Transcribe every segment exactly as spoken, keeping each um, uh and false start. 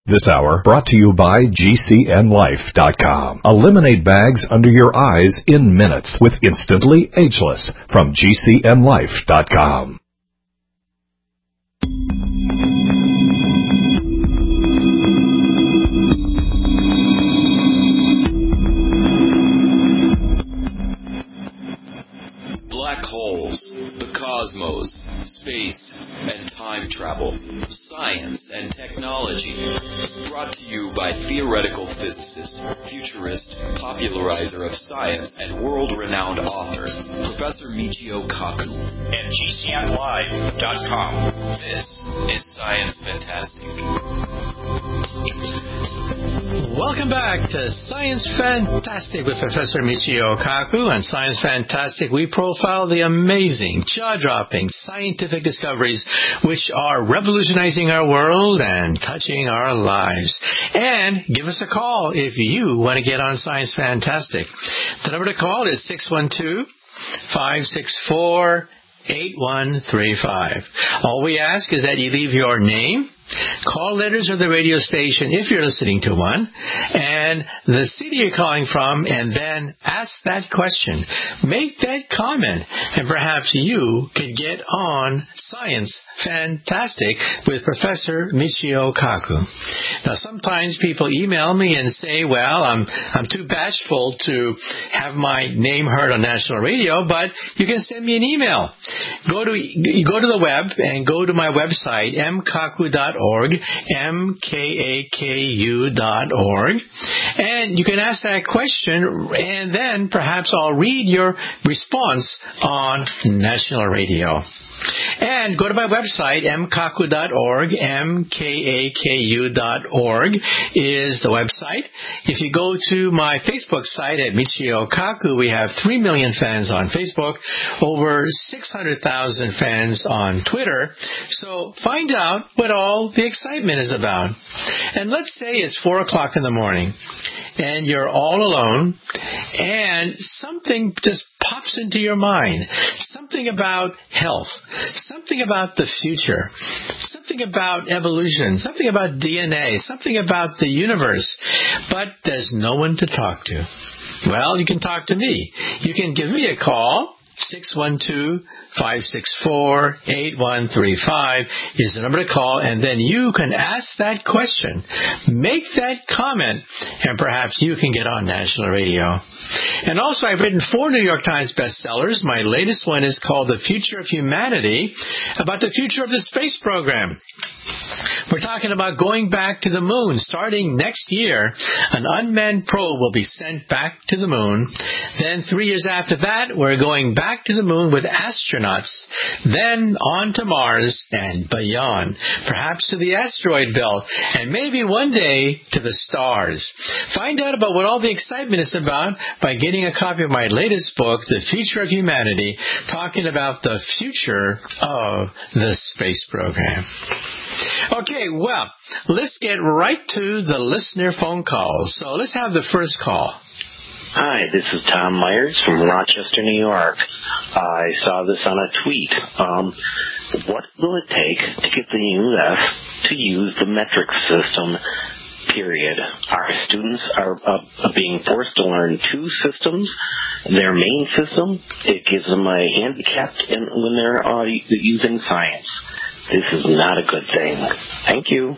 This hour brought to you by G C N Life dot com. Eliminate bags under your eyes in minutes with Instantly Ageless from G C N Life dot com. Black holes, the cosmos, space, and time travel, science and technology. Brought to you by theoretical physicist, futurist, popularizer of science, and world-renowned author, Professor Michio Kaku. And G C N Live dot com. This is Science Fantastic. Welcome back to Science Fantastic with Professor Michio Kaku. On Science Fantastic, we profile the amazing, jaw-dropping scientific discoveries which are revolutionizing our world and touching our lives. And give us a call if you want to get on Science Fantastic. The number to call is six one two, five six four, eight one three five. All we ask is that you leave your name, call letters of the radio station if you're listening to one, and the city you're calling from, and then ask that question. Make that comment, and perhaps you could get on Science Fantastic with Professor Michio Kaku. Now, sometimes people email me and say, well, I'm I'm too bashful to have my name heard on national radio, but you can send me an email. Go to go to the web and go to my website, m kaku dot org, m k a k u dot org, and you can ask that question, and then perhaps I'll read your response on national radio. And go to my website, m kaku dot org, m k a k u dot org is the website. If you go to my Facebook site at Michio Kaku, we have three million fans on Facebook, over six hundred thousand fans on Twitter. So find out what all the excitement is about. And let's say it's four o'clock in the morning, and you're all alone, and something just pops into your mind. Something about health, something about the future, something about evolution, something about D N A, something about the universe, but there's no one to talk to. Well, you can talk to me. You can give me a call. six one two, five six four, eight one three five is the number to call, and then you can ask that question, make that comment, and perhaps you can get on national radio. And also, I've written four New York Times bestsellers. My latest one is called The Future of Humanity, about the future of the space program. We're talking about going back to the moon. Starting next year, an unmanned probe will be sent back to the moon. Then three years after that, we're going back to the moon with astronauts. Then on to Mars and beyond, perhaps to the asteroid belt, and maybe one day to the stars. Find out about what all the excitement is about by getting a copy of my latest book, The Future of Humanity, talking about the future of the space program. Okay, well, let's get right to the listener phone calls. So let's have the first call. Hi, this is Tom Myers from Rochester, New York. I saw this on a tweet. Um, what will it take to get the U S to use the metric system, period? Our students are uh, being forced to learn two systems. Their main system, it gives them a handicap in, when they're uh, using science. This is not a good thing. Thank you.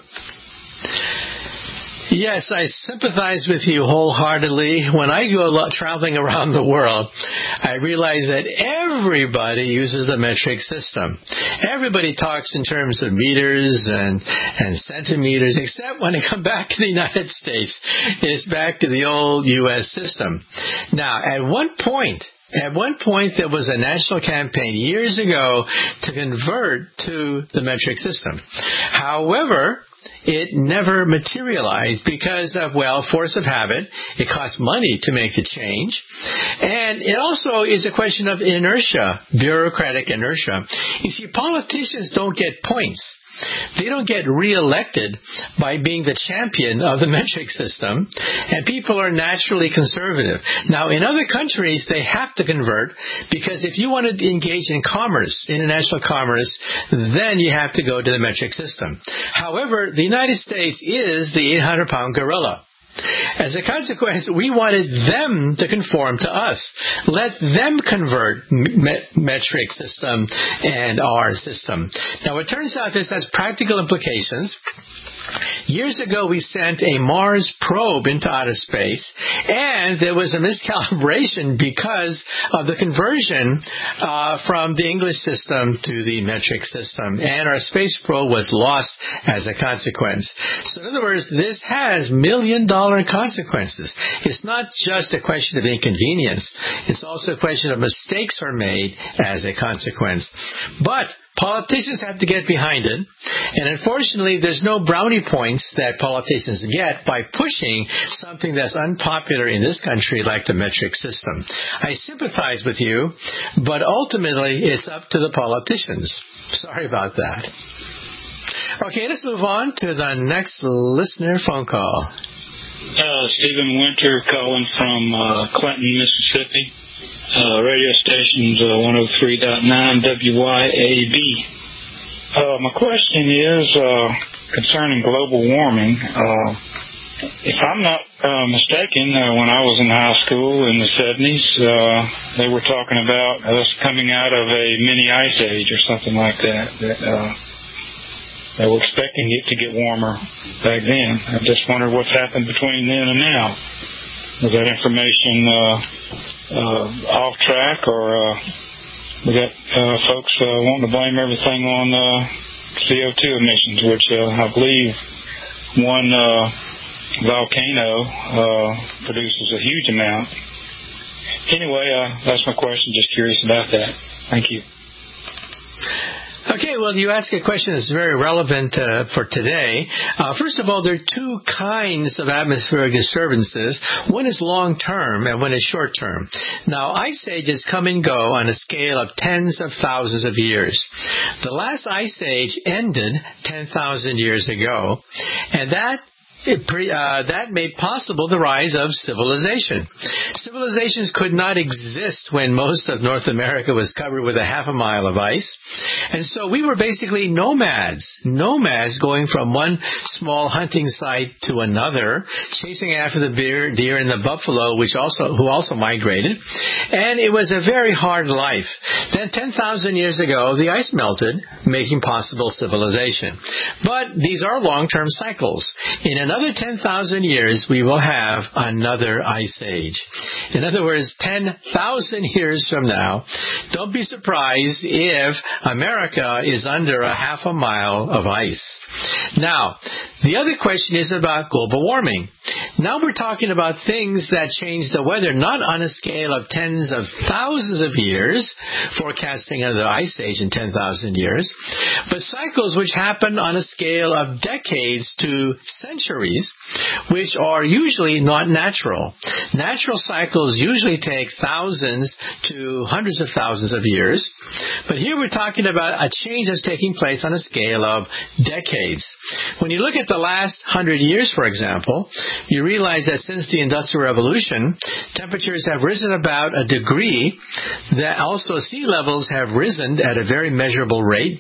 Yes, I sympathize with you wholeheartedly. When I go a lot traveling around the world, I realize that everybody uses the metric system. Everybody talks in terms of meters and, and centimeters, except when they come back to the United States. It's back to the old U S system. Now, at one point, At one point, there was a national campaign years ago to convert to the metric system. However, it never materialized because of, well, force of habit. It costs money to make the change. And it also is a question of inertia, bureaucratic inertia. You see, politicians don't get points. They don't get reelected by being the champion of the metric system, and people are naturally conservative. Now, in other countries, they have to convert, because if you want to engage in commerce, international commerce, then you have to go to the metric system. However, the United States is the eight hundred pound gorilla. As a consequence, we wanted them to conform to us. Let them convert me- metric system and our system. Now, it turns out this has practical implications. Years ago, we sent a Mars probe into outer space, and there was a miscalibration because of the conversion uh, from the English system to the metric system, and our space probe was lost as a consequence. So in other words, this has million-dollar consequences. It's not just a question of inconvenience. It's also a question of mistakes are made as a consequence. But politicians have to get behind it, and unfortunately, there's no brownie points that politicians get by pushing something that's unpopular in this country like the metric system. I sympathize with you, but ultimately, it's up to the politicians. Sorry about that. Okay, let's move on to the next listener phone call. Uh, Stephen Winter calling from uh, Clinton, Mississippi. Uh, radio station's uh, one oh three point nine W Y A B. Uh, my question is uh, concerning global warming. Uh, if I'm not uh, mistaken, uh, when I was in high school in the seventies, uh, they were talking about us coming out of a mini ice age or something like that. That uh, they were expecting it to get warmer back then. I just wondered what's happened between then and now. Was that information uh, uh, off track, or uh, we got uh, folks uh, wanting to blame everything on uh, C O two emissions, which uh, I believe one uh, volcano uh, produces a huge amount. Anyway, uh, that's my question. Just curious about that. Thank you. Okay, well, you ask a question that's very relevant uh, for today. Uh, first of all, there are two kinds of atmospheric disturbances. One is long-term and one is short-term. Now, ice ages come and go on a scale of tens of thousands of years. The last ice age ended ten thousand years ago, and that It pre, uh, that made possible the rise of civilization. Civilizations could not exist when most of North America was covered with a half a mile of ice. And so we were basically nomads, nomads going from one small hunting site to another, chasing after the deer, deer and the buffalo, which also who also migrated. And it was a very hard life. Then ten thousand years ago, the ice melted, making possible civilization. But these are long-term cycles. In another ten thousand years, we will have another ice age. In other words, ten thousand years from now, don't be surprised if America is under a half a mile of ice. Now, the other question is about global warming. Now we're talking about things that change the weather, not on a scale of tens of thousands of years, forecasting another ice age in ten thousand years, but cycles which happen on a scale of decades to centuries, which are usually not natural. Natural cycles usually take thousands to hundreds of thousands of years, but here we're talking about a change that's taking place on a scale of decades. When you look at the last hundred years, for example, you realize that since the Industrial Revolution, temperatures have risen about a degree, that also sea levels have risen at a very measurable rate,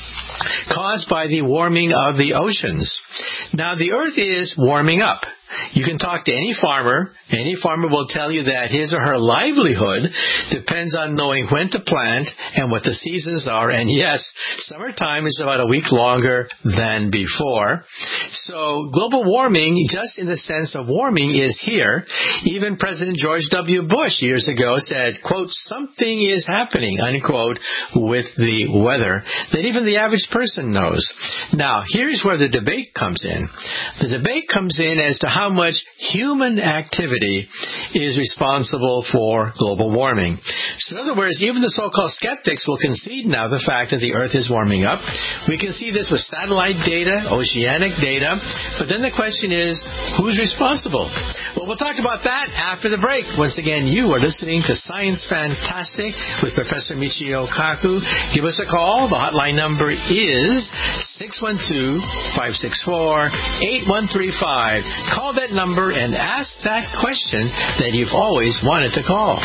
caused by the warming of the oceans. Now, the Earth is warming up. You can talk to any farmer. Any farmer will tell you that his or her livelihood depends on knowing when to plant and what the seasons are. And yes, summertime is about a week longer than before. So global warming, just in the sense of warming, is here. Even President George W. Bush years ago said, quote, something is happening, unquote, with the weather that even the average person knows. Now, here's where the debate comes in. The debate comes in as to how much human activity is responsible for global warming. So in other words, even the so-called skeptics will concede now the fact that the Earth is warming up. We can see this with satellite data, oceanic data, but then the question is, who's responsible? Well, we'll talk about that after the break. Once again, you are listening to Science Fantastic with Professor Michio Kaku. Give us a call. The hotline number is six one two, five six four, eight one three five. Call that number and ask that question that you've always wanted to call.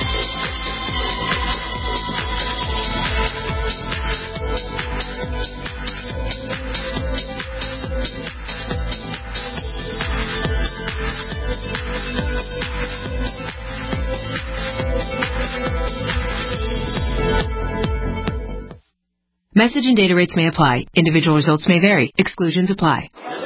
Message and data rates may apply. Individual results may vary. Exclusions apply.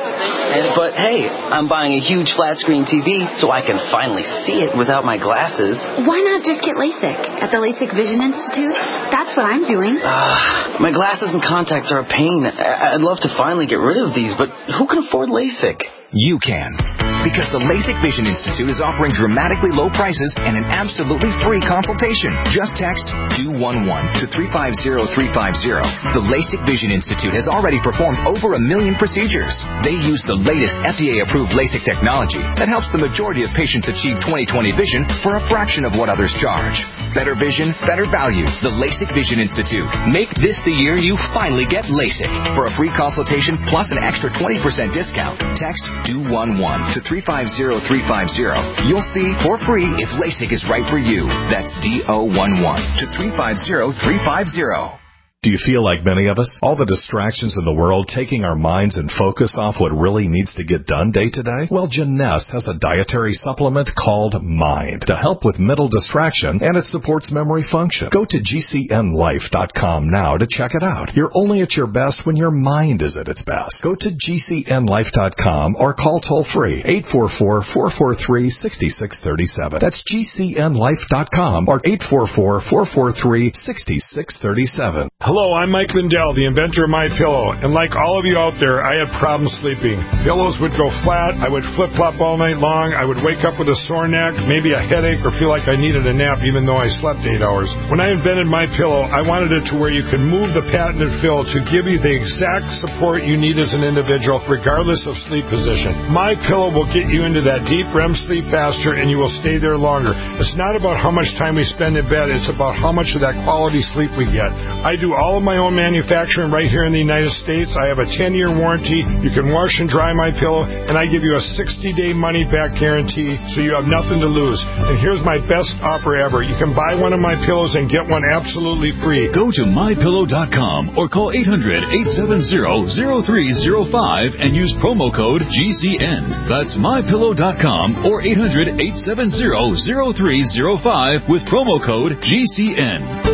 But hey, I'm buying a huge flat screen T V so I can finally see it without my glasses. Why not just get LASIK at the LASIK Vision Institute? That's what I'm doing. Uh, my glasses and contacts are a pain. I'd love to finally get rid of these, but who can afford LASIK? You can. Because the LASIK Vision Institute is offering dramatically low prices and an absolutely free consultation. Just text two one one to three five zero three five zero. The LASIK Vision Institute has already performed over a million procedures. They use the latest F D A-approved LASIK technology that helps the majority of patients achieve twenty twenty vision for a fraction of what others charge. Better vision, better value. The LASIK Vision Institute. Make this the year you finally get LASIK. For a free consultation plus an extra twenty percent discount, text two one one to three five zero three five zero. You'll see for free if LASIK is right for you. That's D O one one to three five zero three five zero. Do you feel like many of us? All the distractions in the world taking our minds and focus off what really needs to get done day to day? Well, Jeunesse has a dietary supplement called Mind to help with mental distraction, and it supports memory function. Go to G C N life dot com now to check it out. You're only at your best when your mind is at its best. Go to G C N life dot com or call toll-free eight four four, four four three, six six three seven. That's G C N life dot com or eight four four, four four three, six six three seven. Hello, I'm Mike Lindell, the inventor of MyPillow, and like all of you out there, I had problems sleeping. Pillows would go flat, I would flip-flop all night long, I would wake up with a sore neck, maybe a headache, or feel like I needed a nap even though I slept eight hours. When I invented MyPillow, I wanted it to where you could move the patented fill to give you the exact support you need as an individual, regardless of sleep position. MyPillow will get you into that deep R E M sleep faster, and you will stay there longer. It's not about how much time we spend in bed, it's about how much of that quality sleep we get. I do all of my own manufacturing right here in the United States. I have a ten-year warranty. You can wash and dry my pillow, and I give you a sixty-day money-back guarantee, so you have nothing to lose. And here's my best offer ever. You can buy one of my pillows and get one absolutely free. Go to my pillow dot com or call eight hundred, eight seven zero, zero three zero five and use promo code G C N. That's my pillow dot com or eight hundred, eight seven zero, zero three zero five with promo code G C N.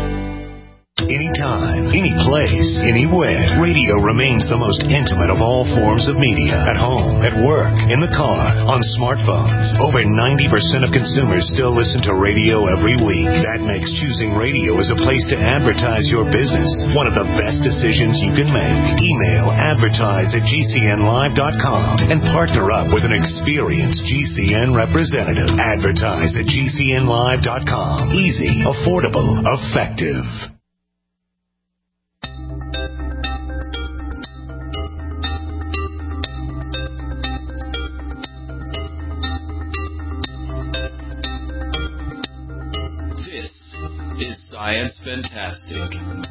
Anytime, any place, anywhere, radio remains the most intimate of all forms of media. At home, at work, in the car, on smartphones. Over ninety percent of consumers still listen to radio every week. That makes choosing radio as a place to advertise your business one of the best decisions you can make. Email advertise at G C N live dot com and partner up with an experienced G C N representative. Advertise at G C N live dot com. Easy, affordable, effective. Science Fantastic.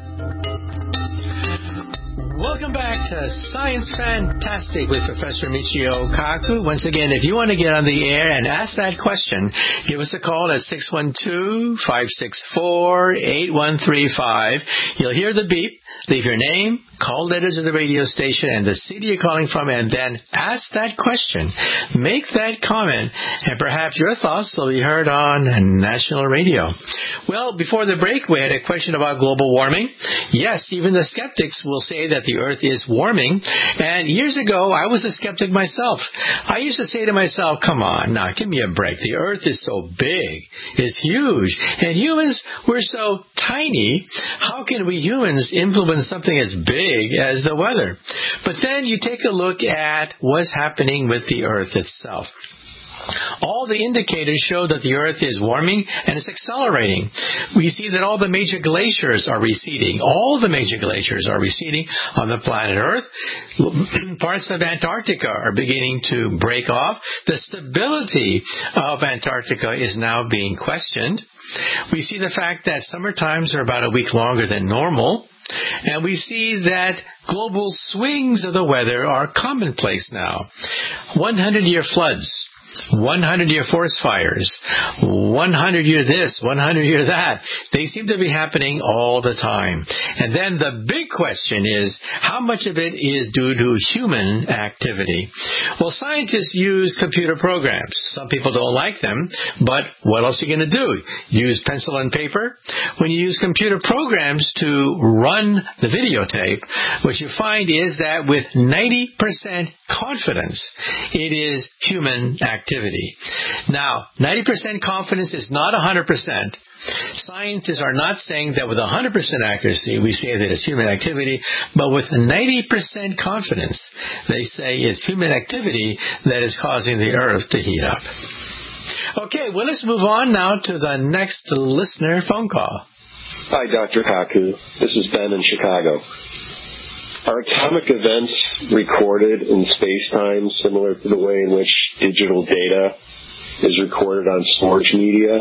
Welcome back to Science Fantastic with Professor Michio Kaku. Once again, if you want to get on the air and ask that question, give us a call at six one two, five six four, eight one three five. You'll hear the beep. Leave your name, call letters of the radio station, and the city you're calling from, and then ask that question. Make that comment, and perhaps your thoughts will be heard on national radio. Well, before the break, we had a question about global warming. Yes, even the skeptics will say that the Earth is warming. And years ago, I was a skeptic myself. I used to say to myself, come on, now, give me a break. The Earth is so big. It's huge. And humans, we're so tiny. How can we humans influence when something as big as the weather. But then you take a look at what's happening with the Earth itself. All the indicators show that the Earth is warming and it's accelerating. We see that all the major glaciers are receding. All the major glaciers are receding on the planet Earth. Parts of Antarctica are beginning to break off. The stability of Antarctica is now being questioned. We see the fact that summer times are about a week longer than normal. And we see that global swings of the weather are commonplace now. hundred-year floods, hundred-year forest fires, hundred-year this, hundred-year that. They seem to be happening all the time. And then the big question is, how much of it is due to human activity? Well, scientists use computer programs. Some people don't like them, but what else are you going to do? Use pencil and paper? When you use computer programs to run the videotape, what you find is that with ninety percent confidence, it is human activity. Now, ninety percent confidence is not one hundred percent. Scientists are not saying that with one hundred percent accuracy we say that it's human activity, but with ninety percent confidence they say it's human activity that is causing the Earth to heat up. Okay, well, let's move on now to the next listener phone call. Hi, Doctor Kaku. This is Ben in Chicago. Are atomic events recorded in space-time similar to the way in which digital data is recorded on storage media?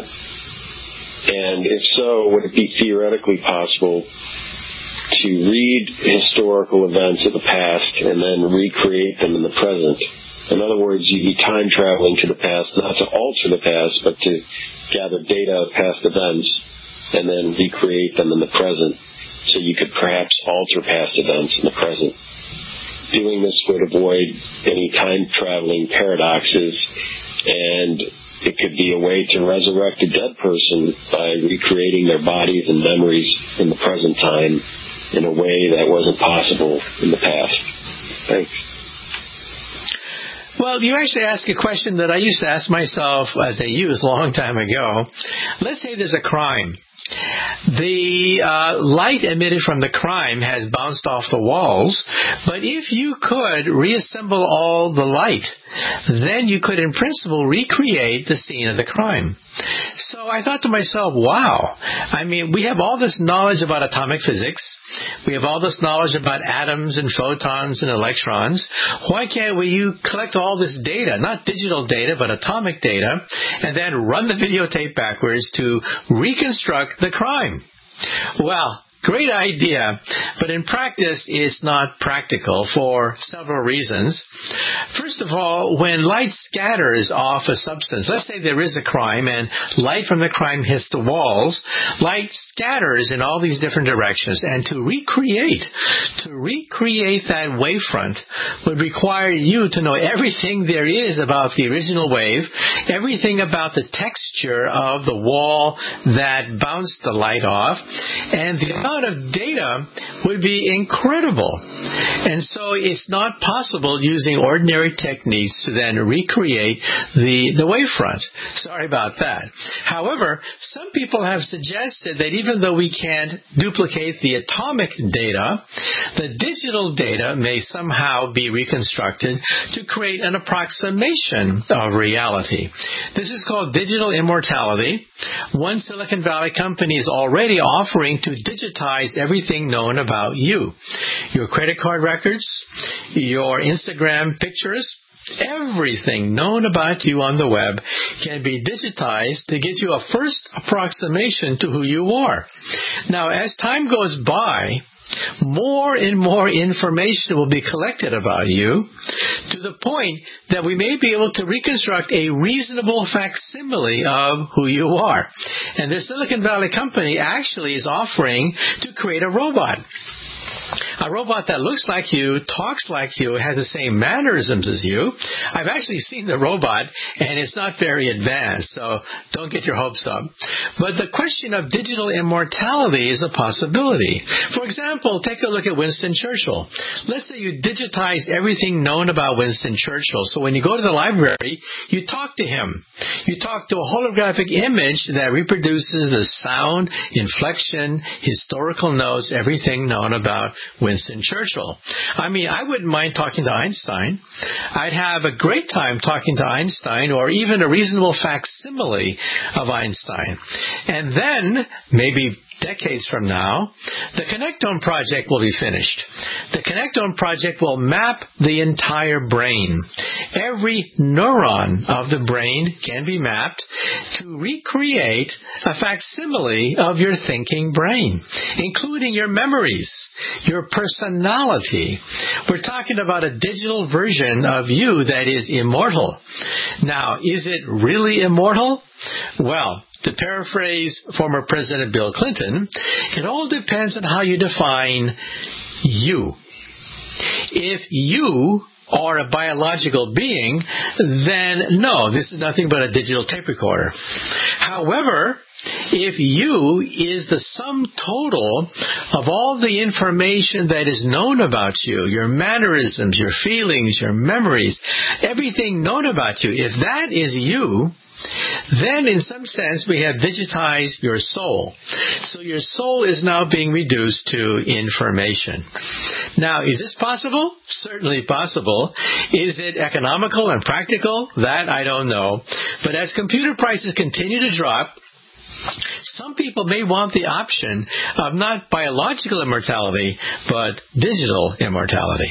And if so, would it be theoretically possible to read historical events of the past and then recreate them in the present? In other words, you'd be time traveling to the past, not to alter the past, but to gather data of past events and then recreate them in the present, so you could perhaps alter past events in the present. Doing this would avoid any time traveling paradoxes, and it could be a way to resurrect a dead person by recreating their bodies and memories in the present time in a way that wasn't possible in the past. Thanks. Well, you actually asked a question that I used to ask myself as a youth a long time ago. Let's say there's a crime. The uh, light emitted from the crime has bounced off the walls, but if you could reassemble all the light, then you could in principle recreate the scene of the crime. So I thought to myself, wow, I mean, we have all this knowledge about atomic physics. We have all this knowledge about atoms and photons and electrons. Why can't we you collect all this data, not digital data, but atomic data, and then run the videotape backwards to reconstruct the crime? Well, great idea, but in practice it's not practical for several reasons. First of all, when light scatters off a substance, let's say there is a crime and light from the crime hits the walls, light scatters in all these different directions, and to recreate, to recreate that wavefront would require you to know everything there is about the original wave, everything about the texture of the wall that bounced the light off, and the amount of data would be incredible. And so it's not possible using ordinary techniques to then recreate the, the wavefront. Sorry about that. However, some people have suggested that even though we can't duplicate the atomic data, the digital data may somehow be reconstructed to create an approximation of reality. This is called digital immortality. One Silicon Valley company is already offering to digitize everything known about you. Your credit card records, your Instagram pictures, everything known about you on the web can be digitized to get you a first approximation to who you are. Now, as time goes by, more and more information will be collected about you to the point that we may be able to reconstruct a reasonable facsimile of who you are. And the Silicon Valley company actually is offering to create a robot. A robot that looks like you, talks like you, has the same mannerisms as you. I've actually seen the robot, and it's not very advanced, so don't get your hopes up. But the question of digital immortality is a possibility. For example, take a look at Winston Churchill. Let's say you digitize everything known about Winston Churchill, so when you go to the library, you talk to him. You talk to a holographic image that reproduces the sound, inflection, historical notes, everything known about Winston Churchill. I mean, I wouldn't mind talking to Einstein. I'd have a great time talking to Einstein, or even a reasonable facsimile of Einstein. And then, maybe decades from now, the Connectome project will be finished. The Connectome project will map the entire brain. Every neuron of the brain can be mapped to recreate a facsimile of your thinking brain, including your memories, your personality. We're talking about a digital version of you that is immortal. Now, is it really immortal? Well, to paraphrase former President Bill Clinton, it all depends on how you define you. If you are a biological being, then no, this is nothing but a digital tape recorder. However, if you is the sum total of all the information that is known about you, your mannerisms, your feelings, your memories, everything known about you, if that is you, then in some sense we have digitized your soul. So your soul is now being reduced to information. Now, is this possible? Certainly possible. Is it economical and practical? That I don't know. But as computer prices continue to drop, some people may want the option of not biological immortality, but digital immortality.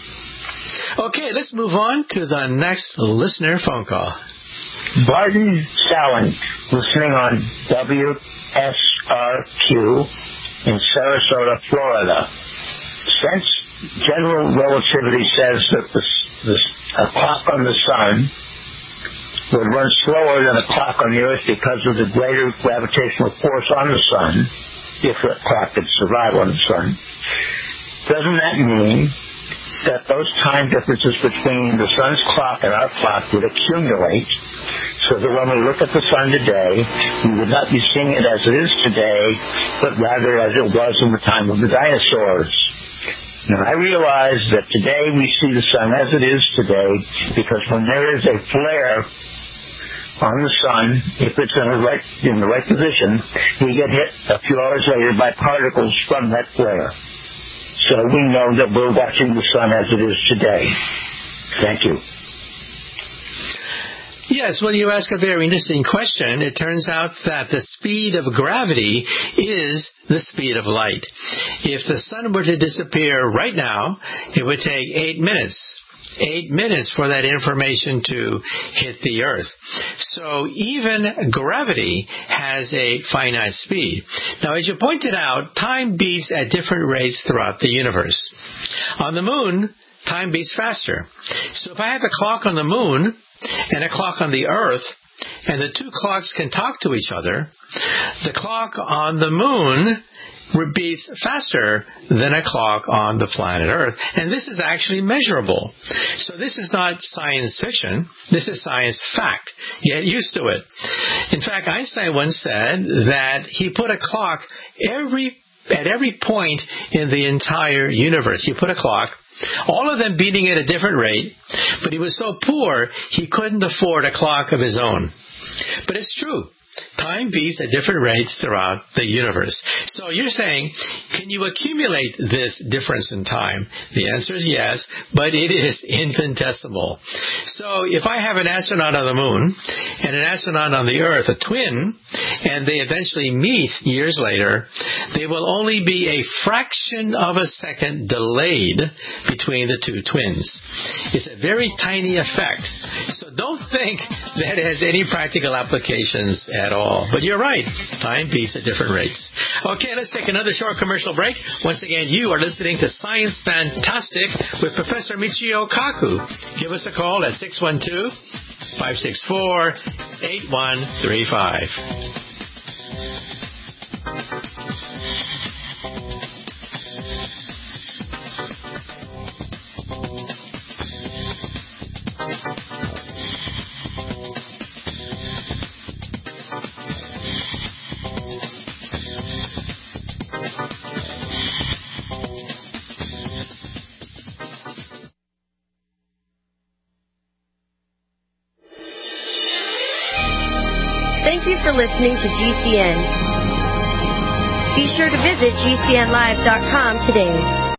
Okay, let's move on to the next listener phone call. Barton Sallant, listening on W S R Q in Sarasota, Florida. Since general relativity says that the, the, a clock on the sun would run slower than a clock on the Earth because of the greater gravitational force on the sun, if the clock could survive on the sun, doesn't that mean that those time differences between the sun's clock and our clock would accumulate, so that when we look at the sun today, we would not be seeing it as it is today, but rather as it was in the time of the dinosaurs? Now, I realize that today we see the sun as it is today, because when there is a flare on the sun, if it's in the right, in the right position, we get hit a few hours later by particles from that flare. So we know that we're watching the sun as it is today. Thank you. Yes, well, you ask a very interesting question. It turns out that the speed of gravity is the speed of light. If the sun were to disappear right now, it would take eight minutes. Eight minutes for that information to hit the Earth. So even gravity has a finite speed. Now, as you pointed out, time beats at different rates throughout the universe. On the moon, time beats faster. So if I have a clock on the moon and a clock on the Earth, and the two clocks can talk to each other, the clock on the moon beats faster than a clock on the planet Earth. And this is actually measurable. So this is not science fiction. This is science fact. Get used to it. In fact, Einstein once said that he put a clock every at every point in the entire universe. He put a clock, all of them beating at a different rate, but he was so poor he couldn't afford a clock of his own. But it's true. Time beats at different rates throughout the universe. So you're saying, can you accumulate this difference in time? The answer is yes, but it is infinitesimal. So if I have an astronaut on the moon and an astronaut on the Earth, a twin, and they eventually meet years later, they will only be a fraction of a second delayed between the two twins. It's a very tiny effect. So don't think that it has any practical applications at all. But you're right. Time beats at different rates. Okay, let's take another short commercial break. Once again, you are listening to Science Fantastic with Professor Michio Kaku. Give us a call at six one two, five six four, eight one three five. Thank you for listening to G C N. Be sure to visit G C N live dot com today.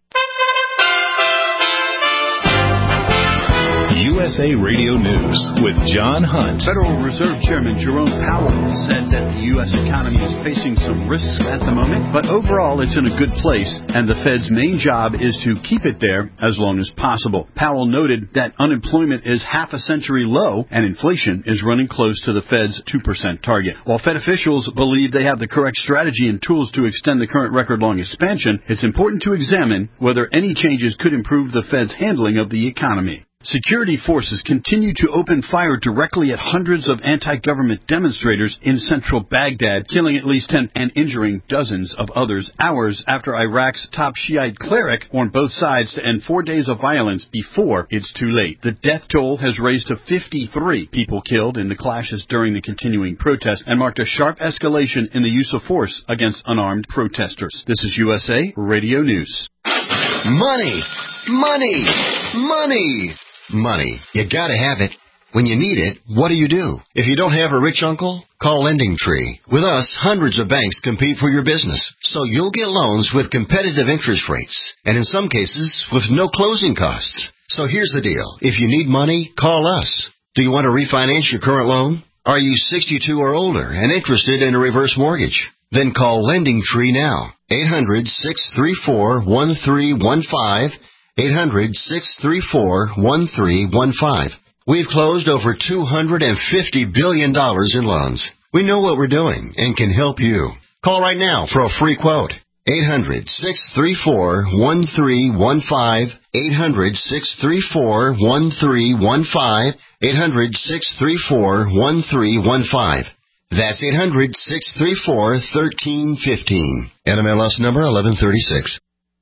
U S A Radio News with John Hunt. Federal Reserve Chairman Jerome Powell said that the U S economy is facing some risks at the moment, but overall it's in a good place, and the Fed's main job is to keep it there as long as possible. Powell noted that unemployment is half a century low, and inflation is running close to the Fed's two percent target. While Fed officials believe they have the correct strategy and tools to extend the current record-long expansion, it's important to examine whether any changes could improve the Fed's handling of the economy. Security forces continue to open fire directly at hundreds of anti-government demonstrators in central Baghdad, killing at least ten and injuring dozens of others, hours after Iraq's top Shiite cleric warned both sides to end four days of violence before it's too late. The death toll has raised to fifty-three people killed in the clashes during the continuing protests and marked a sharp escalation in the use of force against unarmed protesters. This is U S A Radio News. Money! Money! Money! Money. You gotta have it. When you need it, what do you do? If you don't have a rich uncle, call Lending Tree. With us, hundreds of banks compete for your business, so you'll get loans with competitive interest rates, and in some cases, with no closing costs. So here's the deal. If you need money, call us. Do you want to refinance your current loan? Are you sixty-two or older and interested in a reverse mortgage? Then call Lending Tree now. eight hundred, six three four, one three one five. eight hundred, six three four, one three one five. We've closed over two hundred fifty billion dollars in loans. We know what we're doing and can help you. Call right now for a free quote. eight hundred, six three four, one three one five. eight hundred, six three four, one three one five. eight hundred, six three four, one three one five. That's eight hundred, six three four, one three one five. N M L S number eleven thirty-six.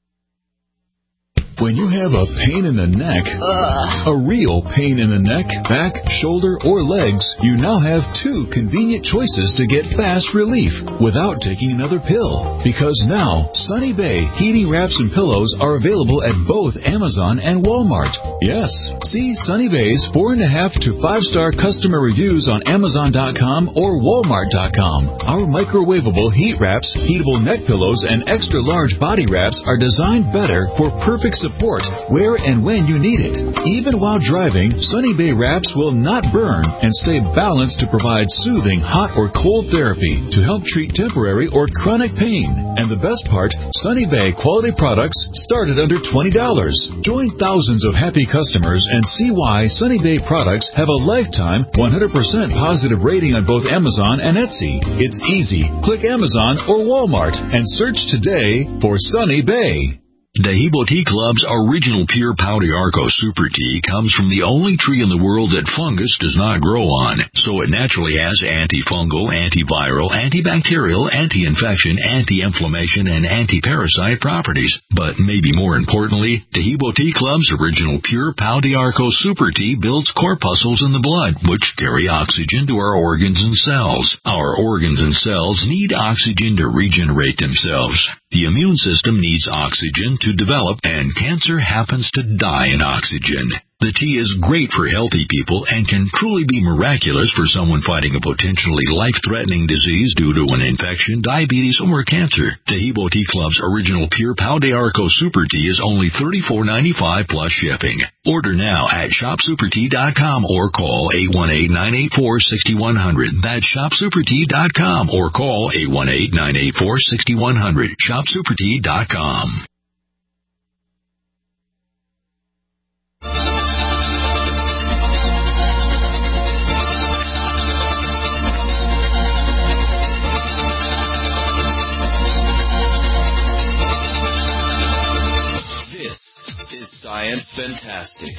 When you have a pain in the neck, Ugh. a real pain in the neck, back, shoulder, or legs, you now have two convenient choices to get fast relief without taking another pill. Because now, Sunny Bay heating wraps and pillows are available at both Amazon and Walmart. Yes, see Sunny Bay's four and a half to five star customer reviews on Amazon dot com or Walmart dot com. Our microwavable heat wraps, heatable neck pillows, and extra large body wraps are designed better for perfect support where and when you need it. Even while driving, Sunny Bay wraps will not burn and stay balanced to provide soothing hot or cold therapy to help treat temporary or chronic pain. And the best part, Sunny Bay quality products start at under twenty dollars. Join thousands of happy customers and see why Sunny Bay products have a lifetime one hundred percent positive rating on both Amazon and Etsy. It's easy. Click Amazon or Walmart and search today for Sunny Bay. Dehibo Tea Club's original pure Pau d'Arco Super Tea comes from the only tree in the world that fungus does not grow on, so it naturally has antifungal, antiviral, antibacterial, anti-infection, anti-inflammation, and anti-parasite properties. But maybe more importantly, Dehibo Tea Club's original pure Pau d'Arco Super Tea builds corpuscles in the blood, which carry oxygen to our organs and cells. Our organs and cells need oxygen to regenerate themselves. The immune system needs oxygen to develop, and cancer happens to die in oxygen. The tea is great for healthy people and can truly be miraculous for someone fighting a potentially life-threatening disease due to an infection, diabetes, or cancer. Dehibo Tea Club's original pure Pau d'Arco Super Tea is only thirty-four ninety-five plus shipping. Order now at shop super tea dot com or call eight one eight, nine eight four, six one zero zero. That's shop super tea dot com or call eight one eight, nine eight four, six one zero zero. shop super tea dot com. Science Fantastic.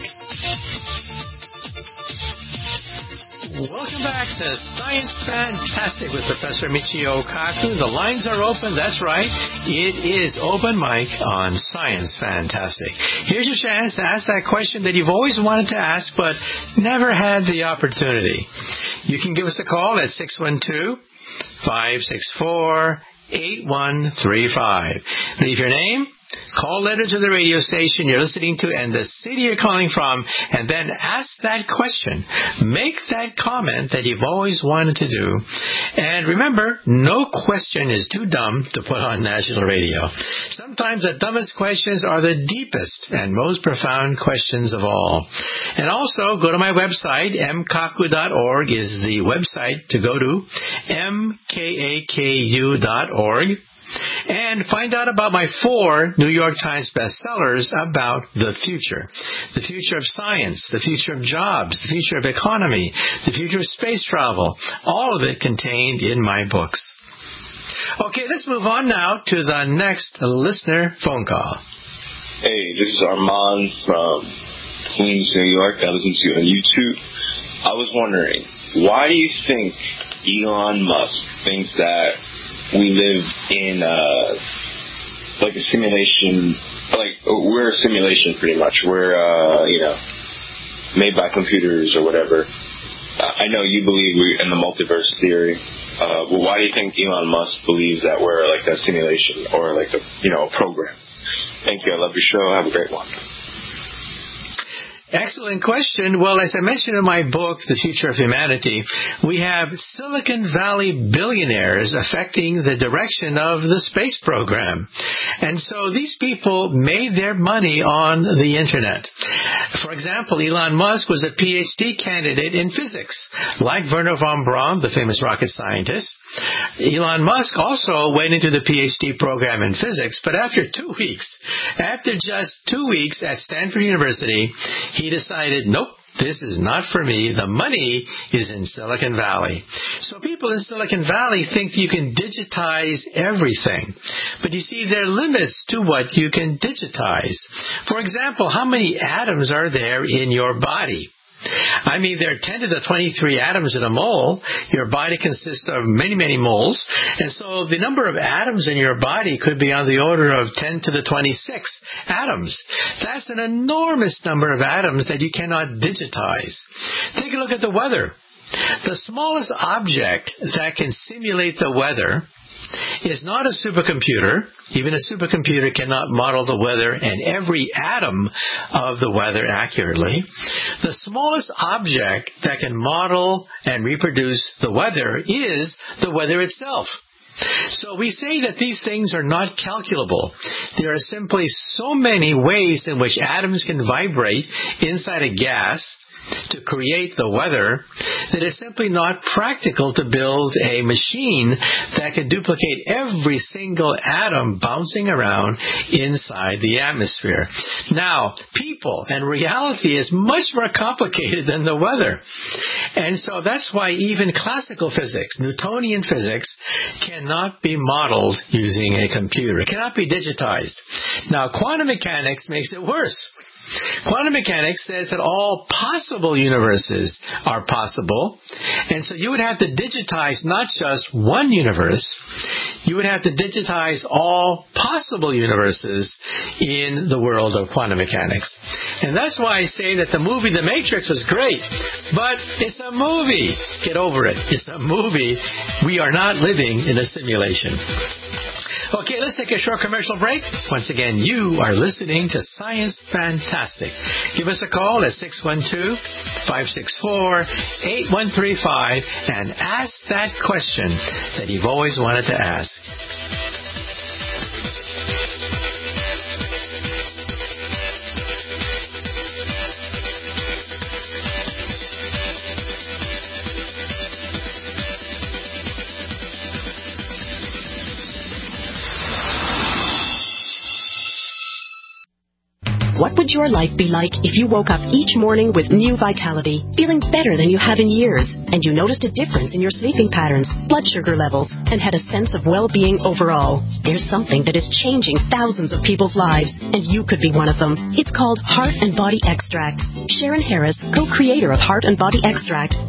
Welcome back to Science Fantastic with Professor Michio Kaku. The lines are open. That's right. It is open mic on Science Fantastic. Here's your chance to ask that question that you've always wanted to ask but never had the opportunity. You can give us a call at six one two, five six four, eight one three five. Leave your name Call letter to the radio station you're listening to and the city you're calling from, and then ask that question. Make that comment that you've always wanted to do. And remember, no question is too dumb to put on national radio. Sometimes the dumbest questions are the deepest and most profound questions of all. And also, go to my website, m kaku dot org is the website to go to, m k a k u dot org. And find out about my four New York Times bestsellers about the future. The future of science, the future of jobs, the future of economy, the future of space travel. All of it contained in my books. Okay, let's move on now to the next listener phone call. Hey, this is Armand from Queens, New York. I listen to you on YouTube. I was wondering, why do you think Elon Musk thinks that we live in uh, like a simulation, like we're a simulation pretty much. We're, uh, you know, made by computers or whatever. Uh, I know you believe we in the multiverse theory. Uh, well, why do you think Elon Musk believes that we're like a simulation or like a, you know, a program? Thank you. I love your show. Have a great one. Excellent question. Well, as I mentioned in my book, The Future of Humanity, we have Silicon Valley billionaires affecting the direction of the space program. And so these people made their money on the Internet. For example, Elon Musk was a P H D candidate in physics, like Wernher von Braun, the famous rocket scientist. Elon Musk also went into the P H D program in physics, but after two weeks, after just two weeks at Stanford University, he decided, nope, this is not for me. The money is in Silicon Valley. So people in Silicon Valley think you can digitize everything. But you see, there are limits to what you can digitize. For example, how many atoms are there in your body? I mean, there are ten to the twenty-three atoms in a mole. Your body consists of many, many moles. And so the number of atoms in your body could be on the order of ten to the twenty-six atoms. That's an enormous number of atoms that you cannot digitize. Take a look at the weather. The smallest object that can simulate the weather is not a supercomputer. Even a supercomputer cannot model the weather and every atom of the weather accurately. The smallest object that can model and reproduce the weather is the weather itself. So we say that these things are not calculable. There are simply so many ways in which atoms can vibrate inside a gas to create the weather that it's simply not practical to build a machine that can duplicate every single atom bouncing around inside the atmosphere. Now, people and reality is much more complicated than the weather. And so that's why even classical physics, Newtonian physics, cannot be modeled using a computer. It cannot be digitized. Now, quantum mechanics makes it worse. Quantum mechanics says that all possible universes are possible, and so you would have to digitize not just one universe, you would have to digitize all possible universes in the world of quantum mechanics. And that's why I say that the movie The Matrix was great, but it's a movie. Get over it. It's a movie. We are not living in a simulation. Okay, let's take a short commercial break. Once again, you are listening to Science Fantastic. Give us a call at six one two, five six four, eight one three five and ask that question that you've always wanted to ask. What would your life be like if you woke up each morning with new vitality, feeling better than you have in years, and you noticed a difference in your sleeping patterns, blood sugar levels, and had a sense of well-being overall? There's something that is changing thousands of people's lives, and you could be one of them. It's called Heart and Body Extract. Sharon Harris, co-creator of Heart and Body Extract,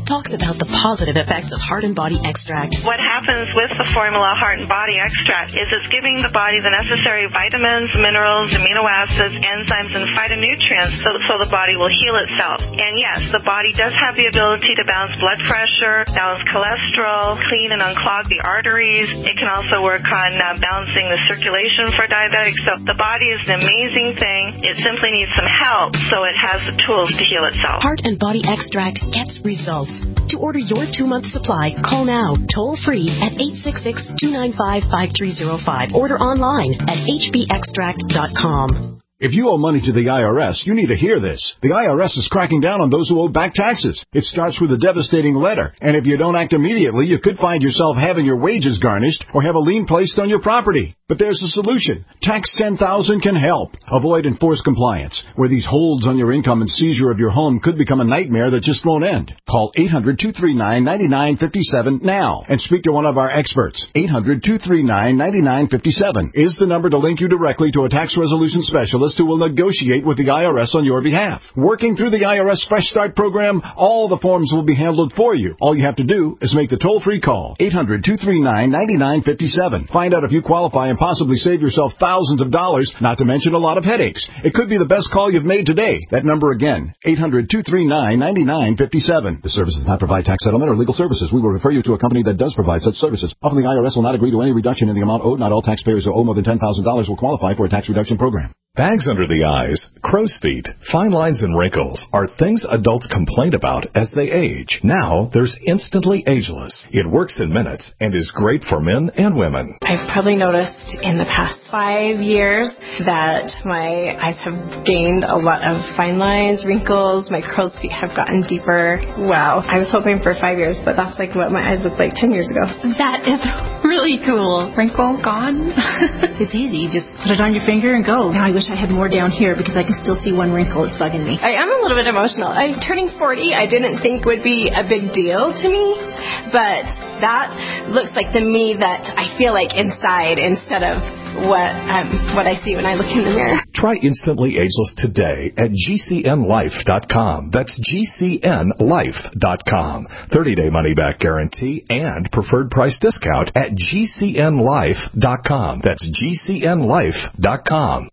talks about the positive effects of Heart and Body Extract. What happens with the formula Heart and Body Extract is it's giving the body the necessary vitamins, minerals, amino acids, enzymes, and phytonutrients so, so the body will heal itself. And yes, the body does have the ability to balance blood pressure, balance cholesterol, clean and unclog the arteries. It can also work on uh, balancing the circulation for diabetics. So the body is an amazing thing. It simply needs some help so it has the tools to heal itself. Heart and Body Extract gets results. To order your two-month supply, call now, toll-free at eight six six, two nine five, five three zero five. Order online at h b extract dot com. If you owe money to the I R S, you need to hear this. The I R S is cracking down on those who owe back taxes. It starts with a devastating letter, and if you don't act immediately, you could find yourself having your wages garnished or have a lien placed on your property. But there's a solution. Tax ten thousand can help. Avoid enforced compliance, where these holds on your income and seizure of your home could become a nightmare that just won't end. Call eight hundred, two three nine, nine nine five seven now and speak to one of our experts. eight hundred, two three nine, nine nine five seven is the number to link you directly to a tax resolution specialist who will negotiate with the I R S on your behalf. Working through the I R S Fresh Start program, all the forms will be handled for you. All you have to do is make the toll-free call, eight hundred, two three nine, nine nine five seven. Find out if you qualify and possibly save yourself thousands of dollars, not to mention a lot of headaches. It could be the best call you've made today. That number again, eight hundred, two three nine, nine nine five seven. The service does not provide tax settlement or legal services. We will refer you to a company that does provide such services. Often the I R S will not agree to any reduction in the amount owed. Not all taxpayers who owe more than ten thousand dollars will qualify for a tax reduction program. Bags under the eyes, crow's feet, fine lines and wrinkles are things adults complain about as they age. Now, there's Instantly Ageless. It works in minutes and is great for men and women. I've probably noticed in the past five years that my eyes have gained a lot of fine lines, wrinkles, my crow's feet have gotten deeper. Wow. I was hoping for five years, but that's like what my eyes looked like ten years ago. That is really cool. Wrinkle gone. It's easy. You just put it on your finger and go. Now I wish I had more down here because I can still see one wrinkle. It's bugging me. I am a little bit emotional. I'm turning forty. I didn't think would be a big deal to me, but that looks like the me that I feel like inside instead of what um, what I see when I look in the mirror. Try Instantly Ageless today at G C N life dot com. That's G C N life dot com. thirty-day money-back guarantee and preferred price discount at G C N life dot com. That's G C N life dot com.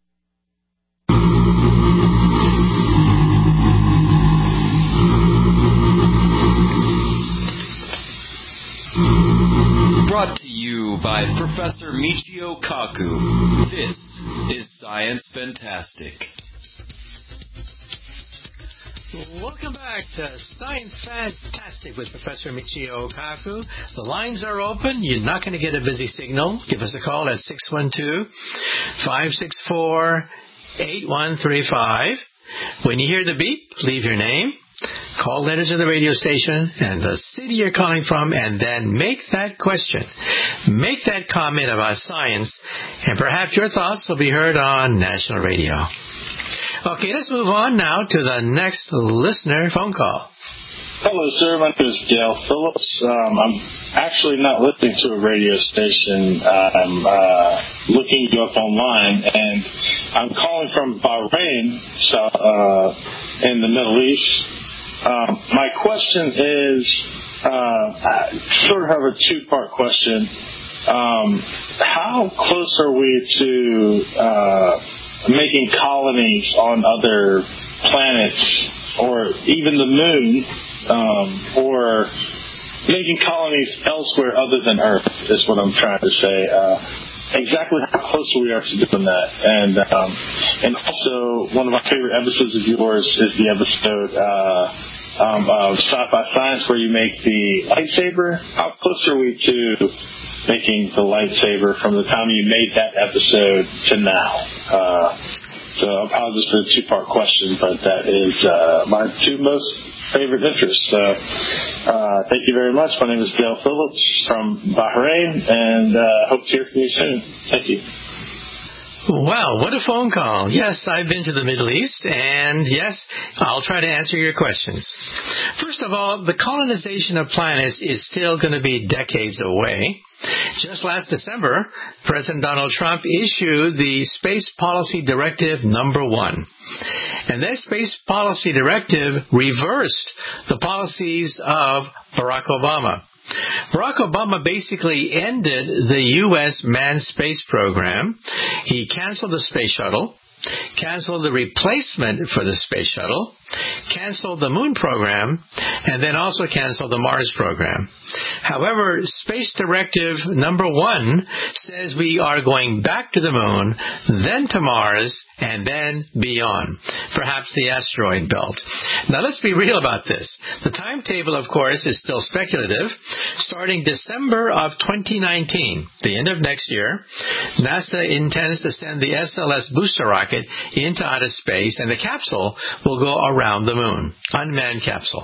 Brought to you by Professor Michio Kaku. This is Science Fantastic. Welcome back to Science Fantastic with Professor Michio Kaku. The lines are open. You're not going to get a busy signal. Give us a call at six one two, five six four, eight one three five. When you hear the beep, leave your name, call letters of the radio station and the city you're calling from, and then make that question. Make that comment about science, and perhaps your thoughts will be heard on national radio. Okay, let's move on now to the next listener phone call. Hello, sir. My name is Dale Phillips. Um, I'm actually not listening to a radio station. I'm uh, looking you up online, and I'm calling from Bahrain, so, uh, in the Middle East. Um, my question is, uh, I sort of have a two-part question. Um, how close are we to uh, making colonies on other planets, or even the moon, um, or making colonies elsewhere other than Earth, is what I'm trying to say. Uh, exactly how close we are to doing that. And um, and also, one of my favorite episodes of yours is the episode uh, um, of Sci-Fi Science where you make the lightsaber. How close are we to making the lightsaber from the time you made that episode to now? Uh, so I apologize for the two-part question, but that is uh, my two most favorite interests. So, uh, thank you very much. My name is Dale Phillips from Bahrain, and uh, hope to hear from you soon. Thank you. Wow, what a phone call. Yes, I've been to the Middle East, and yes, I'll try to answer your questions. First of all, the colonization of planets is still going to be decades away. Just last December, President Donald Trump issued the Space Policy Directive Number One. And this Space Policy Directive reversed the policies of Barack Obama. Barack Obama basically ended the U S manned space program. He canceled the space shuttle, canceled the replacement for the space shuttle, canceled the moon program, and then also canceled the Mars program. However, Space Directive number one says we are going back to the moon, then to Mars, and then beyond, perhaps the asteroid belt. Now, let's be real about this. The timetable, of course, is still speculative. Starting December of twenty nineteen, the end of next year, NASA intends to send the S L S booster rocket into outer space, and the capsule will go around the moon, unmanned capsule.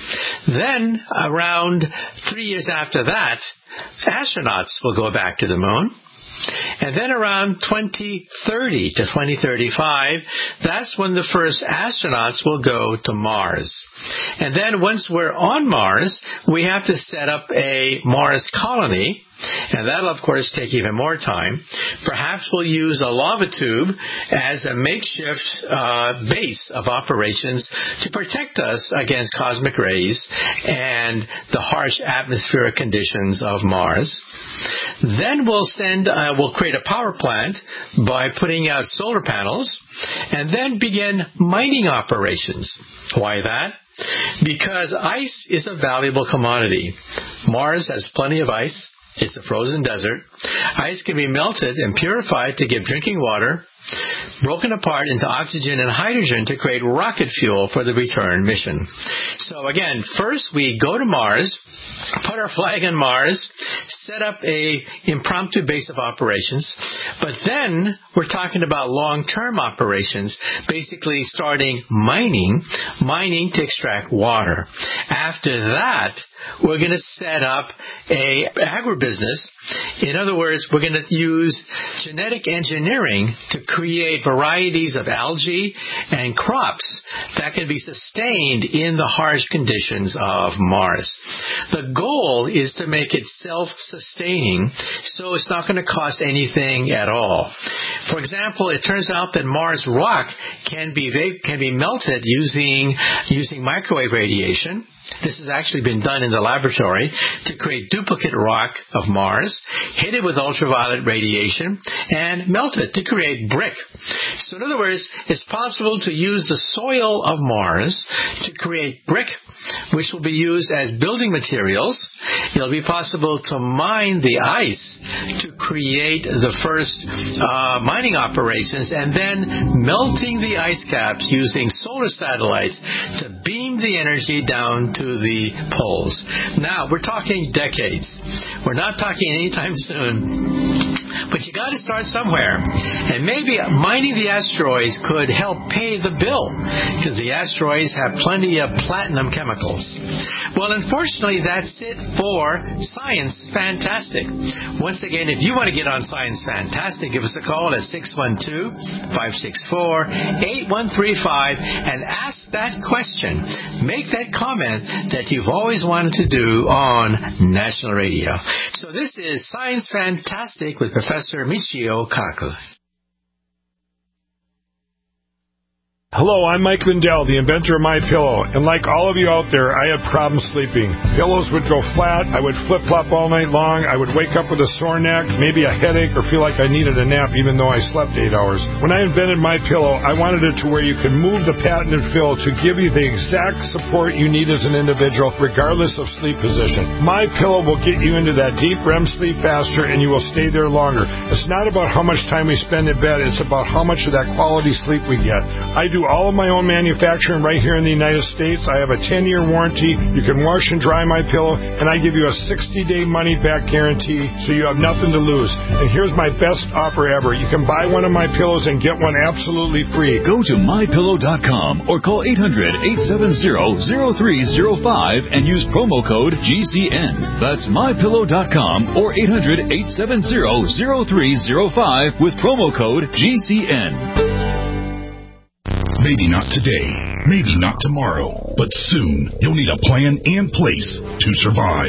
Then, around three years after that, astronauts will go back to the moon. And then around twenty thirty to twenty thirty-five, that's when the first astronauts will go to Mars. And then once we're on Mars, we have to set up a Mars colony. And that'll, of course, take even more time. Perhaps we'll use a lava tube as a makeshift uh, base of operations to protect us against cosmic rays and the harsh atmospheric conditions of Mars. Then we'll send, uh, we'll create a power plant by putting out solar panels and then begin mining operations. Why that? Because ice is a valuable commodity. Mars has plenty of ice. It's a frozen desert. Ice can be melted and purified to give drinking water, broken apart into oxygen and hydrogen to create rocket fuel for the return mission. So again, first we go to Mars, put our flag on Mars, set up a impromptu base of operations, but then we're talking about long-term operations, basically starting mining, mining to extract water. After that, we're going to set up a agribusiness. In other words, we're going to use genetic engineering to create varieties of algae and crops that can be sustained in the harsh conditions of Mars. The goal is to make it self-sustaining, so it's not going to cost anything at all. For example, it turns out that Mars rock can be can be melted using using microwave radiation. This has actually been done in the laboratory to create duplicate rock of Mars, hit it with ultraviolet radiation, and melt it to create brick. So in other words, it's possible to use the soil of Mars to create brick, which will be used as building materials. It'll be possible to mine the ice to create the first uh, mining operations, and then melting the ice caps using solar satellites to beam the energy down to the poles. Now, we're talking decades. We're not talking anytime soon. But you got to start somewhere. And maybe mining the asteroids could help pay the bill, because the asteroids have plenty of platinum chemicals. Well, unfortunately, that's it for Science Fantastic. Once again, if you want to get on Science Fantastic, give us a call at six one two, five six four, eight one three five and ask that question. Make that comment that you've always wanted to do on National Radio. So this is Science Fantastic with Professor Michio Kaku. Hello, I'm Mike Lindell, the inventor of MyPillow, and like all of you out there, I had problems sleeping. Pillows would go flat, I would flip-flop all night long, I would wake up with a sore neck, maybe a headache, or feel like I needed a nap even though I slept eight hours. When I invented MyPillow, I wanted it to where you could move the patented fill to give you the exact support you need as an individual, regardless of sleep position. MyPillow will get you into that deep R E M sleep faster, and you will stay there longer. It's not about how much time we spend in bed, it's about how much of that quality sleep we get. I do all of my own manufacturing right here in the United States. I have a ten-year warranty. You can wash and dry my pillow, and I give you a sixty-day money-back guarantee, so you have nothing to lose. And here's my best offer ever. You can buy one of my pillows and get one absolutely free. Go to my pillow dot com or call eight hundred, eight seven zero, zero three zero five and use promo code G C N. That's my pillow dot com or eight hundred, eight seven zero, zero three zero five with promo code G C N. Maybe not today, maybe not tomorrow, but soon you'll need a plan and place to survive.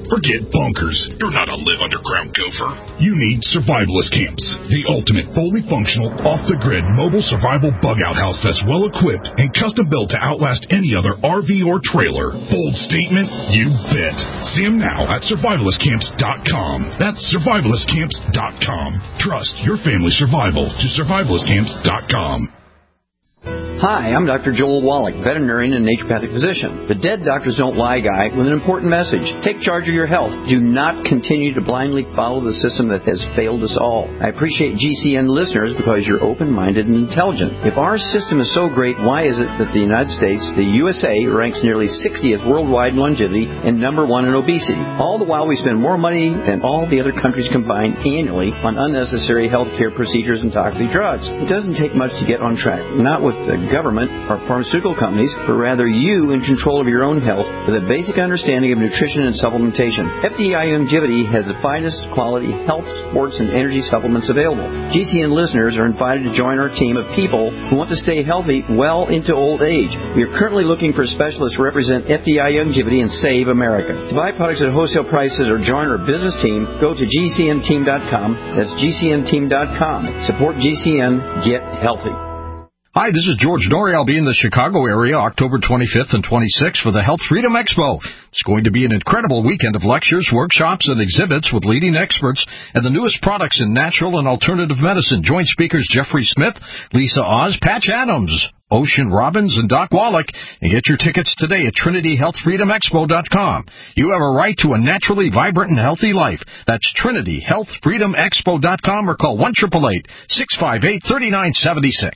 Forget bunkers. You're not a live underground gopher. You need Survivalist Camps, the ultimate fully functional, off-the-grid mobile survival bug-out house that's well-equipped and custom-built to outlast any other R V or trailer. Bold statement? You bet. See them now at survivalist camps dot com. That's survivalist camps dot com. Trust your family's survival to survivalist camps dot com. Hi, I'm Doctor Joel Wallach, veterinarian and naturopathic physician. The Dead Doctors Don't Lie guy with an important message. Take charge of your health. Do not continue to blindly follow the system that has failed us all. I appreciate G C N listeners because you're open-minded and intelligent. If our system is so great, why is it that the United States, the U S A, ranks nearly sixtieth worldwide in longevity and number one in obesity? All the while we spend more money than all the other countries combined annually on unnecessary health care procedures and toxic drugs. It doesn't take much to get on track. Not with the government or pharmaceutical companies, but rather you in control of your own health with a basic understanding of nutrition and supplementation. F D I Longevity has the finest quality health, sports, and energy supplements available. G C N listeners are invited to join our team of people who want to stay healthy well into old age. We are currently looking for specialists to represent F D I Longevity and Save America. To buy products at wholesale prices or join our business team, go to G C N team dot com. That's G C N team dot com. Support G C N. Get healthy. Hi, this is George Norrie. I'll be in the Chicago area October twenty-fifth and twenty-sixth for the Health Freedom Expo. It's going to be an incredible weekend of lectures, workshops, and exhibits with leading experts and the newest products in natural and alternative medicine. Join speakers Jeffrey Smith, Lisa Oz, Patch Adams, Ocean Robbins, and Doc Wallach, and get your tickets today at Trinity Health Freedom Expo dot com. You have a right to a naturally vibrant and healthy life. That's Trinity Health Freedom Expo dot com or call one eight eight eight, six five eight, three nine seven six.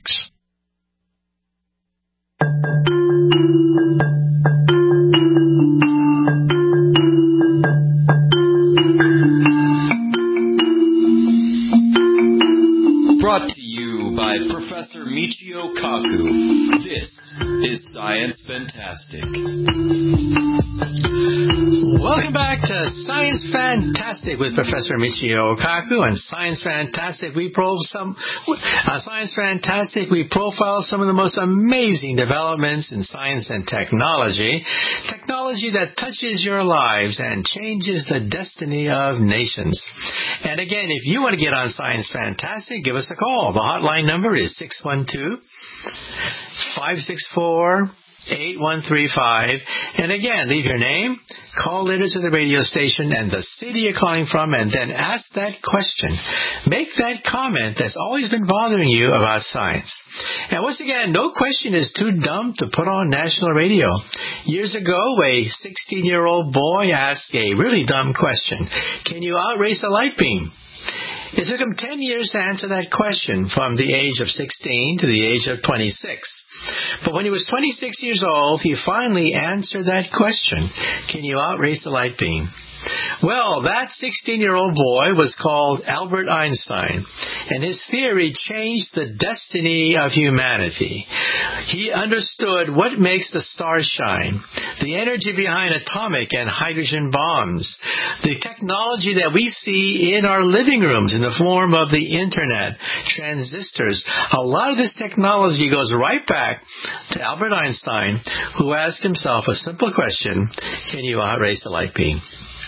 Brought to you by Professor Michio Kaku. This is Science Fantastic. Welcome back to Science Fantastic with Professor Michio Kaku. And Science Fantastic, we pro some. Uh, Science Fantastic, we profile some of the most amazing developments in science and technology. Technology that touches your lives and changes the destiny of nations. And again, if you want to get on Science Fantastic, give us a call. The hotline number is six one two, five six four, eight one three five. And again, leave your name, call later to the radio station and the city you're calling from, and then ask that question. Make that comment that's always been bothering you about science. And once again, no question is too dumb to put on national radio. Years ago, a sixteen-year-old boy asked a really dumb question. Can you outrace a light beam? It took him ten years to answer that question, from the age of sixteen to the age of twenty-six. But when he was twenty-six years old, he finally answered that question. Can you outrace a light beam? Well, that sixteen-year-old boy was called Albert Einstein, and his theory changed the destiny of humanity. He understood what makes the stars shine, the energy behind atomic and hydrogen bombs, the technology that we see in our living rooms in the form of the internet, transistors. A lot of this technology goes right back to Albert Einstein, who asked himself a simple question: can you outrace a light beam?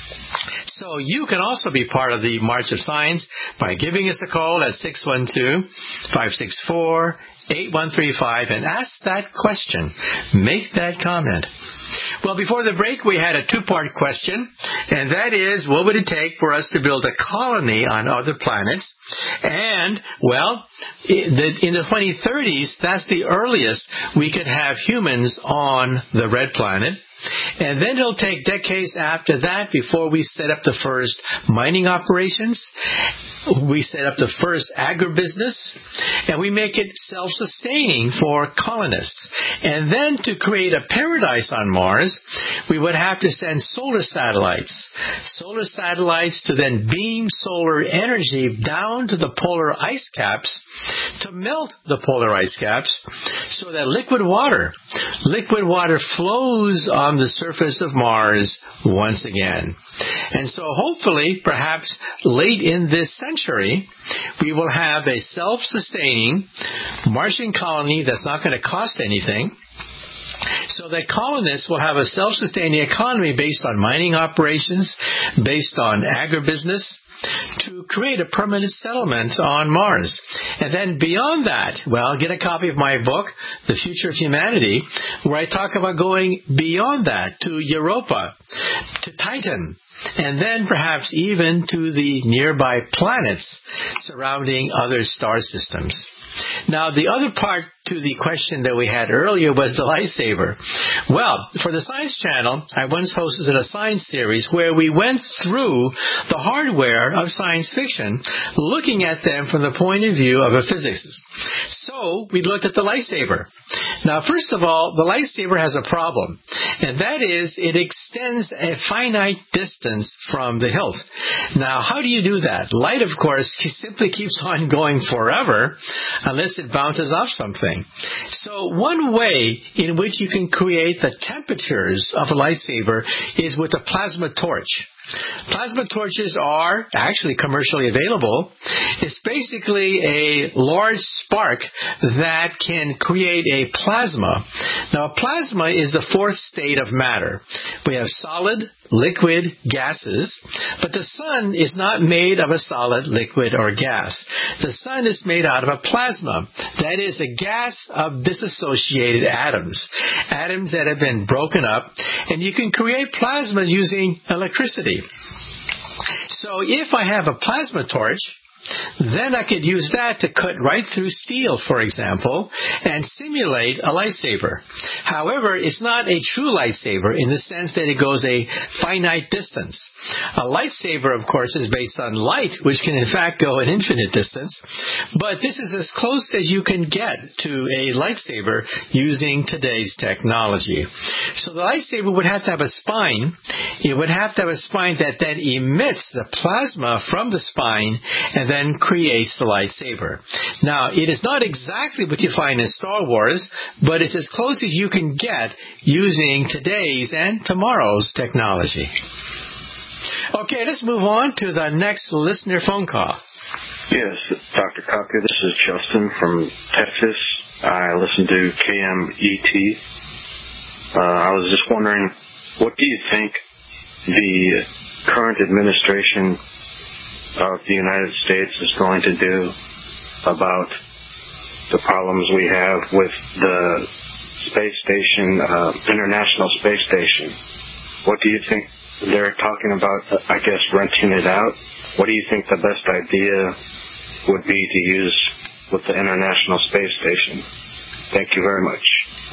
So you can also be part of the March of Science by giving us a call at six one two, five six four, eight one three five and ask that question. Make that comment. Well, before the break, we had a two-part question, and that is, what would it take for us to build a colony on other planets? And, well, in the twenty thirties, that's the earliest we could have humans on the red planet. And then it'll take decades after that before we set up the first mining operations. We set up the first agribusiness, and we make it self-sustaining for colonists. And then to create a paradise on Mars, we would have to send solar satellites. Solar satellites to then beam solar energy down to the polar ice caps to melt the polar ice caps so that liquid water, liquid water flows on the surface of Mars once again. And so hopefully, perhaps late in this century, we will have a self-sustaining Martian colony that's not going to cost anything. so that colonists will have a self-sustaining economy based on mining operations, based on agribusiness, to create a permanent settlement on Mars. And then beyond that, well, get a copy of my book, The Future of Humanity, where I talk about going beyond that to Europa, to Titan, and then perhaps even to the nearby planets surrounding other star systems. Now, the other part to the question that we had earlier was the lightsaber. Well, for the Science Channel, I once hosted a science series where we went through the hardware of science fiction, looking at them from the point of view of a physicist. So, we looked at the lightsaber. Now, first of all, the lightsaber has a problem, and that is it extends a finite distance from the hilt. Now, how do you do that? Light, of course, simply keeps on going forever unless it bounces off something. So one way in which you can create the temperatures of a lightsaber is with a plasma torch. Plasma torches are actually commercially available. It's basically a large spark that can create a plasma. Now, a plasma is the fourth state of matter. We have solid, liquid, gases, but the sun is not made of a solid, liquid, or gas. The sun is made out of a plasma. That is a gas of disassociated atoms, atoms that have been broken up, and you can create plasmas using electricity. So if I have a plasma torch, then I could use that to cut right through steel, for example, and simulate a lightsaber. However, it's not a true lightsaber in the sense that it goes a finite distance. A lightsaber, of course, is based on light, which can in fact go an infinite distance. But this is as close as you can get to a lightsaber using today's technology. So the lightsaber would have to have a spine. It would have to have a spine that then emits the plasma from the spine and then creates the lightsaber. Now, it is not exactly what you find in Star Wars, but it's as close as you can get using today's and tomorrow's technology. Okay, let's move on to the next listener phone call. Yes, Doctor Kaku, this is Justin from Texas. I listen to K M E T. Uh, I was just wondering, what do you think the current administration of the United States is going to do about the problems we have with the space station, uh, International Space Station? What do you think? They're talking about, I guess, renting it out. What do you think the best idea would be to use with the International Space Station? Thank you very much.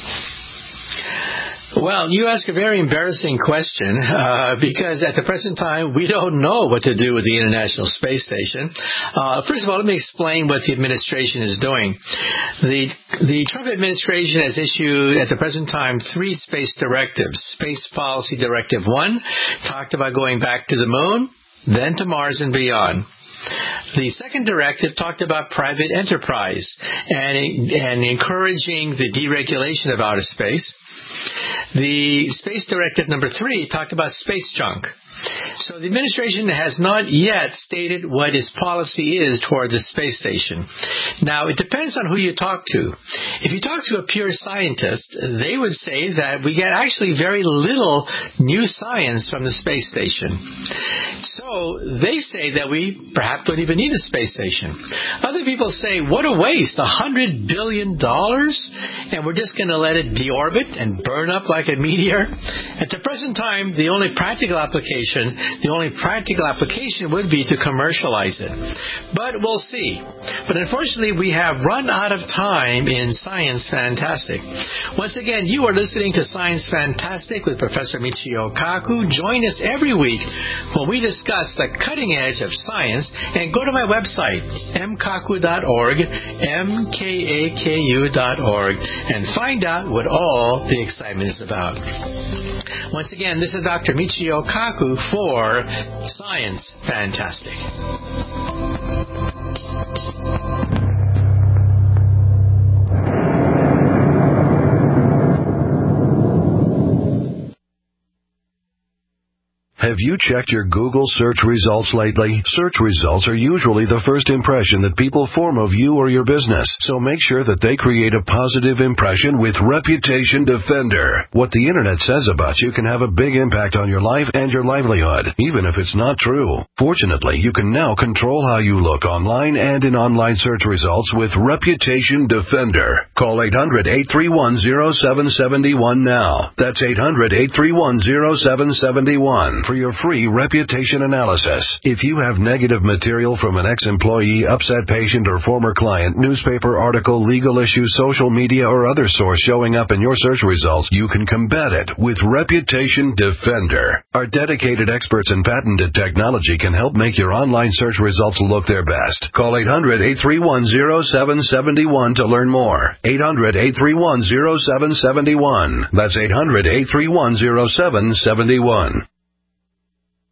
Well, you ask a very embarrassing question uh, because at the present time we don't know what to do with the International Space Station. Uh, first of all, let me explain what the administration is doing. The the Trump administration has issued at the present time three space directives. Space Policy Directive one talked about going back to the moon, then to Mars and beyond. The second directive talked about private enterprise and, and encouraging the deregulation of outer space. The Space Directive number three talked about space junk. So the administration has not yet stated what its policy is toward the space station. Now, it depends on who you talk to. If you talk to a pure scientist, they would say that we get actually very little new science from the space station. So they say that we perhaps don't even need a space station. Other people say, what a waste, one hundred billion dollars, and we're just going to let it deorbit and burn up like a meteor. At the present time, the only practical application The only practical application would be to commercialize it. But we'll see. But unfortunately, we have run out of time in Science Fantastic. Once again, you are listening to Science Fantastic with Professor Michio Kaku. Join us every week when we discuss the cutting edge of science. And go to my website, m kaku dot org, m k a k u dot org, and find out what all the excitement is about. Once again, this is Doctor Michio Kaku for Science Fantastic. Have you checked your Google search results lately? Search results are usually the first impression that people form of you or your business, so make sure that they create a positive impression with Reputation Defender. What the internet says about you can have a big impact on your life and your livelihood, even if it's not true. Fortunately, you can now control how you look online and in online search results with Reputation Defender. Call eight hundred, eight three one, zero seven seven one now. That's eight hundred, eight three one, zero seven seven one. For your free reputation analysis. If you have negative material from an ex-employee, upset patient, or former client, newspaper article, legal issue, social media, or other source showing up in your search results, you can combat it with Reputation Defender. Our dedicated experts in patented technology can help make your online search results look their best. Call eight hundred, eight three one, zero seven seven one to learn more. eight hundred, eight three one, zero seven seven one. That's eight hundred, eight three one, zero seven seven one.